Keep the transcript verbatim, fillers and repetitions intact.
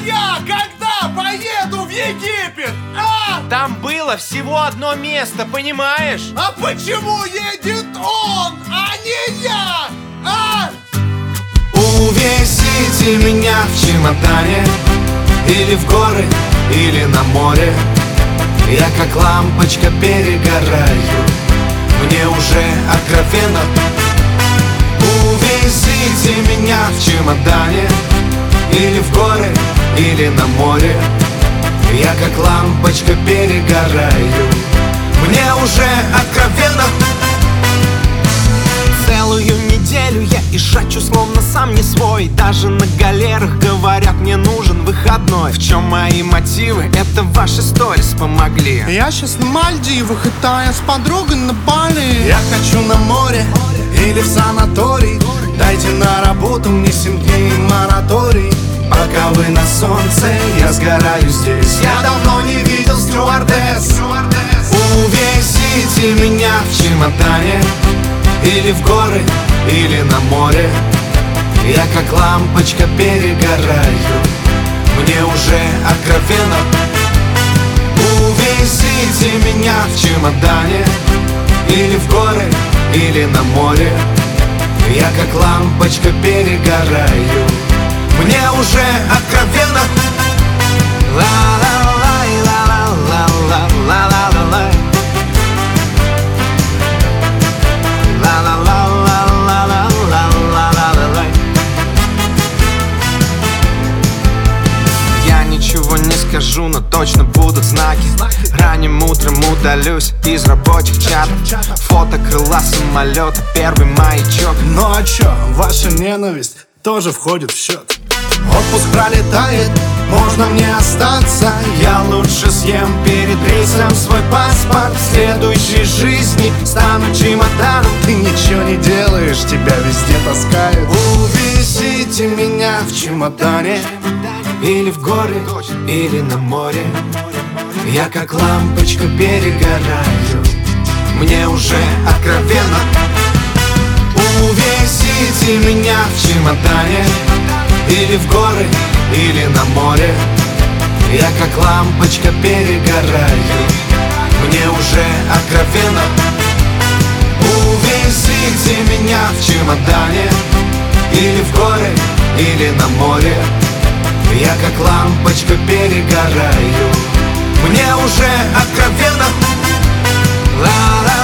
я когда поеду в Египет, а? Там было всего одно место, понимаешь? А почему едет он, а не я, а? Увезите меня в чемодане, или в горы, или на море. Я как лампочка перегораю, мне уже откровенно. Увезите меня в чемодане, или в горы, или на море. Я как лампочка перегораю, мне уже откровенно. Целую неделю я ишачу, словно сам не свой. Даже на галерах говорят, мне нужен выходной. В чем мои мотивы? Это ваши сторис помогли. Я сейчас на Мальдивах, и Тая с подругой на Бали. Я хочу на море или в санаторий. Дайте на работу мне семь дней мораторий. Пока вы на солнце, я сгораю здесь. Я давно не видел стюардесс. Увезите меня в чемодане, или в горы, или на море. Я как лампочка перегораю, мне уже откровенно. Увезите меня в чемодане, или в горы, или на море. Я как лампочка перегораю, мне уже откровенно. Ла-ла-лай, ла-ла-ла-ла-ла-ла-ла-лай. Ла-ла-ла-ла-ла-ла-ла-ла-ла-лай. Я ничего не скажу, но точно будут знаки. Ранним утром удалюсь из рабочих чатов. Фото крыла самолета, первый маячок. Ну а чё, ваша ненависть тоже входит в счет. Отпуск пролетает, можно мне остаться. Я лучше съем перед рейсом свой паспорт. В следующей жизни стану чемоданом. Ты ничего не делаешь, тебя везде таскают. Увезите меня в чемодане, или в горы, или на море. Я как лампочка перегораю, мне уже откровенно. Увезите меня в чемодане, или в горы, или на море. Я как лампочка перегораю, мне уже откровенно. Увезите меня в чемодане, или в горы, или на море. Я как лампочка перегораю, мне уже откровенно. Ла-ла.